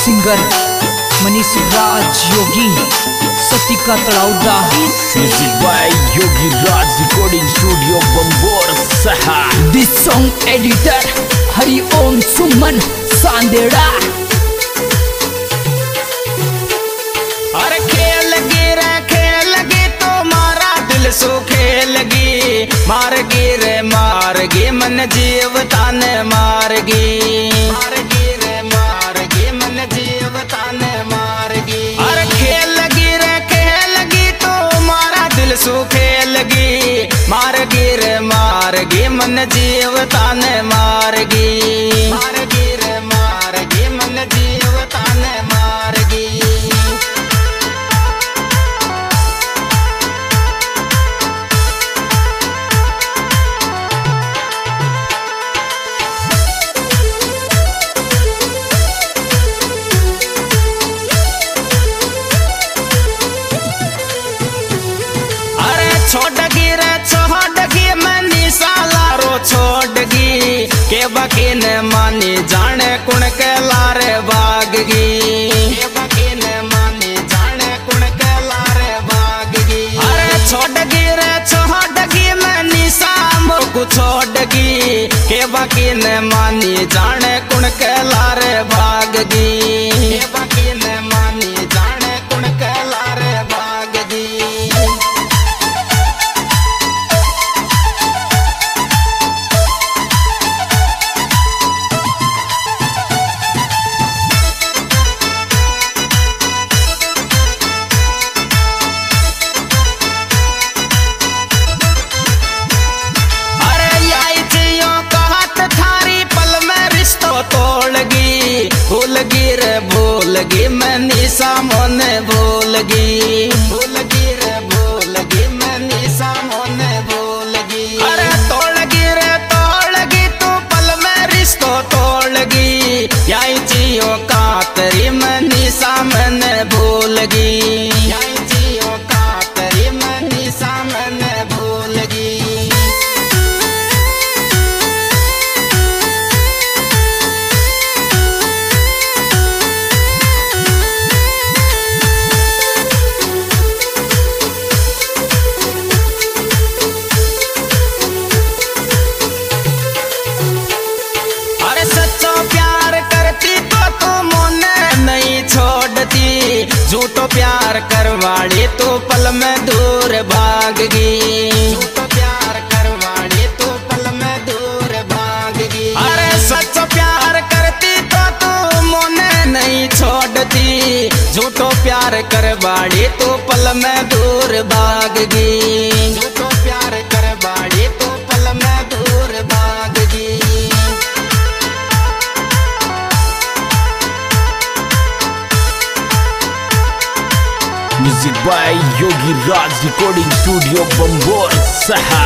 Singer Manish Raj Yogi सतिका तड़ाउदा। Music by Yogi Raj recording studio Bambor सहा। This song editor Hariom Suman Sandera. अरे खेलगी तो मारा दिल सो खेलगी, मारगी रे मारगी मन जीव ताने मारगी, मारगी रे मारगी मन जीव ताने मारगी। अरे खेलगी तो मारा दिल सो खेलगी, मारगी रे मारगी मन जीव ताने मारगी, मारगी रे मारगी मन जीव ताने मारगी। छोड़गी मनी सालारो छोड़गी, के बकी ने मानी जाने कुण के लारे भागगी, के बकी ने मानी जाने कुण के लारे भागगी। अरे छोड़गी मनी सामो को छोड़गी, के बकी ने मानी जाने कुण के लारे भागगी, के बकी ने मानी जाने कुण के लारे भागगी। भूलगी मैं निशा मोने भूलगी, भूलगी रे भूलगी मैं निशा मोने भूलगी। अरे तोड़गी तू पल में रिश्तो तोड़गी, याई जियो कातरी मैं निशा मैंने भूलगी, याई जियो कातरी मैं निशा मैंने भूलगी। झूठो प्यार करवाड़ी तो पल में दूर भागगी, झूठो प्यार करवाड़ी तो पल में दूर भागगी। अरे सच प्यार करती तो तू मोने नहीं छोड़ती, झूठो प्यार करवाड़ी तो पल में दूर भागगी, झूठो प्यार करवाड़ी तो पल में दूर भागगी। Music by Yogi Raj recording studio Bambor सहा।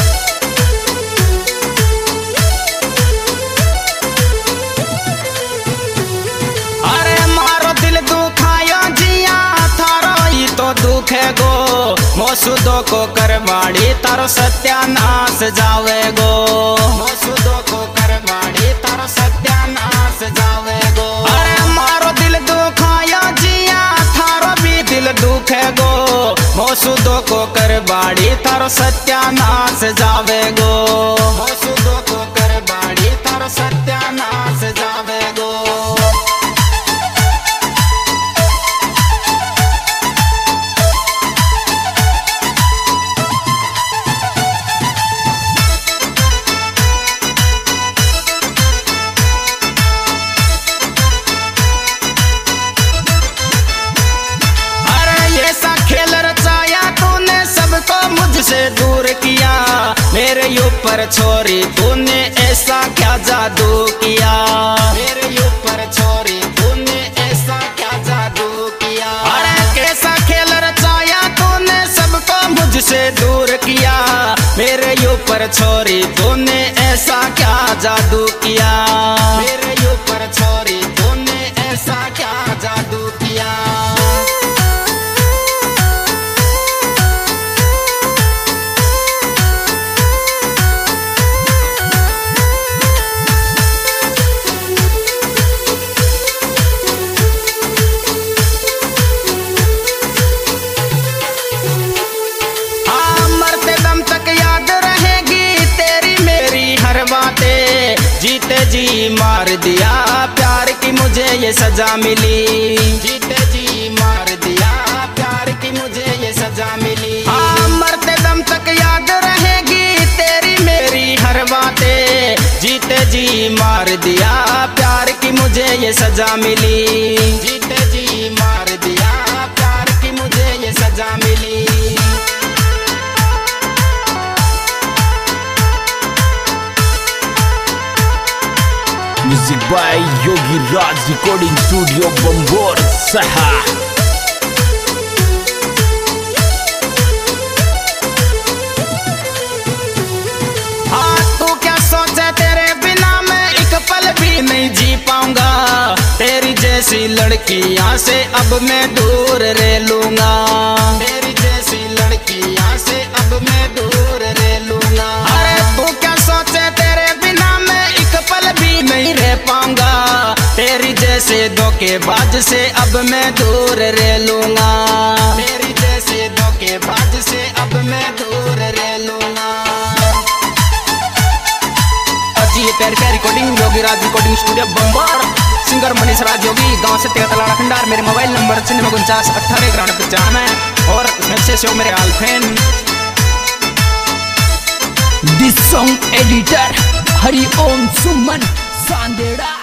अरे मारो दिल दुखायो जिया थारो ही तो दुखे गो, मोसुदो को करवाड़ी तारो सत्यानाश जावे गो, मोसुदो को करवाड़ी तारो सत्यानाश जावे गो। अरे मारो दिल दुखायो जिया थारो भी दिल दुखे गो, मोसुदो को करवाड़ी तारो सत्यानाश जावे गो, मोसुदो को करवाड़ी तारो सत्यानाश जावे गो। मुझसे दूर किया मेरे ऊपर छोरी तूने ऐसा क्या जादू किया, मेरे ऊपर छोरी तूने ऐसा क्या जादू किया। अरे कैसा खेल रचाया तूने सबको मुझसे दूर किया, मेरे ऊपर छोरी तूने ऐसा क्या जादू किया, मेरे ऊपर छोरी तूने ऐसा क्या जादू किया। जी मार दिया, प्यार की मुझे ये सजा मिली। जीते जी मार दिया, प्यार की मुझे ये सजा मिली। हाँ, मरते दम तक याद रहेगी तेरी मेरी हर बातें। जीते जी मार दिया, प्यार की मुझे ये सजा मिली। जीते जी मार दिया, प्यार की मुझे ये सजा मिली। Music by Yogi Raj recording studio Bambor सहा। हाँ, तू क्या सोचे तेरे बिना मैं एक पल भी नहीं जी पाऊंगा। तेरी जैसी लड़की यहाँ से अब मैं दूर रह लूंगा। तेरी जैसी लड़की यहाँ से अब मैं दूर रह लूंगा। अरे तू क्या सोचे तेरे बिना मैं एक पल भी नहीं रह पाऊंगा। तेरी जैसे धोखेबाज से अब मैं दूर रह लूंगा। तेरी जैसे धोखेबाज से अब मैं दूर रह लूंगा। जी ये प्यारी प्यारी recording Yogi Raj recording studio Bambor. Singer Manish Raj Yogi, गांव से तेतलाड़ा खंडार। मेरे मोबाइल नंबर 49 18 91 और सबसे से मेरे आलफेन। This song editor Hariom Suman सांदेड़ा।